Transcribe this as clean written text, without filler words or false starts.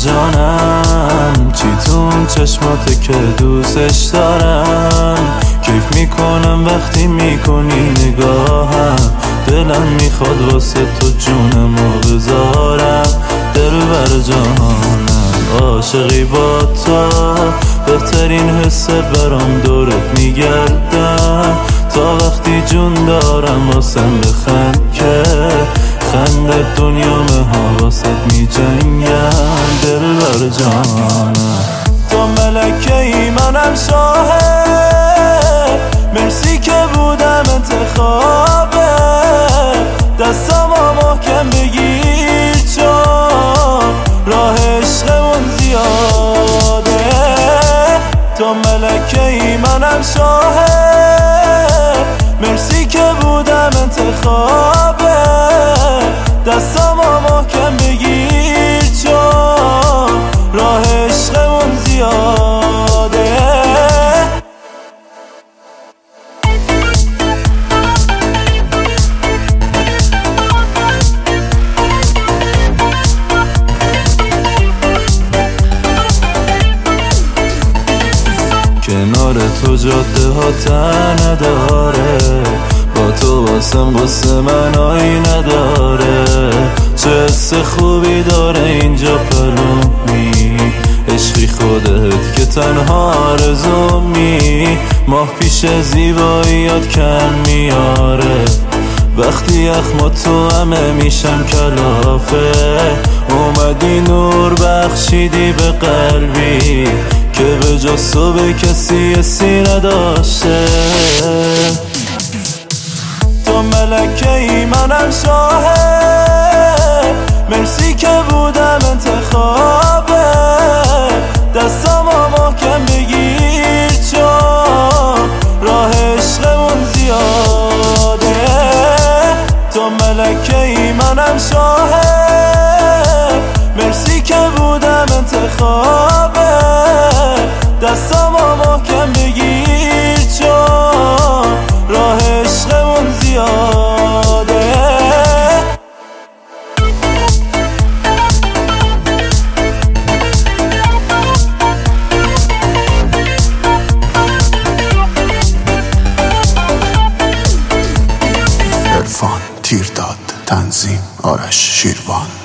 جانم چیتون چشماته که دوستش دارم، کیف میکنم وقتی میکنی نگاهم، دلم میخواد واسه تو جونمو بذارم. دلبر جانم عاشقی با تو، بهترین حس برام دورت میگردم، تا وقتی جون دارم واسم بخند که خنده دنیامه ها واسه میجنگم. دلبر جانم تو ملکه ای منم شاهد، مرسی که بودم انتخابه، دستمو محکم بگیر چون راه عشقمون زیاده. تو ملکه ای منم شاهد، مرسی که بودم انتخابه، دستمو محکم بگیر چون راه عشقمون زیاده. کنار تو جاده ها تن نداره، با تو واسم قصه منایی نداره، چه حس خوبی داره اینجا پرومی، عشقی خودت که تنها آرزومی، ماه پیش زیباییات کم میاره، وقتی یخما تو همه میشم کلافه، اومدی نور بخشیدی به قلبی که به جز تو به کسی حسی نداشته. تو ملکه ای منم شاهد، مرسی که بودم انتخابه، دستمو محکم بگیر چون راه عشقمون زیاده. تو ملکه ای منم شاهد، مرسی که بودم انتخابه، دستمو محکم بگیر چون راه عشقمون زیاده. عرفان تیرداد، تنظیم آرش شیروان.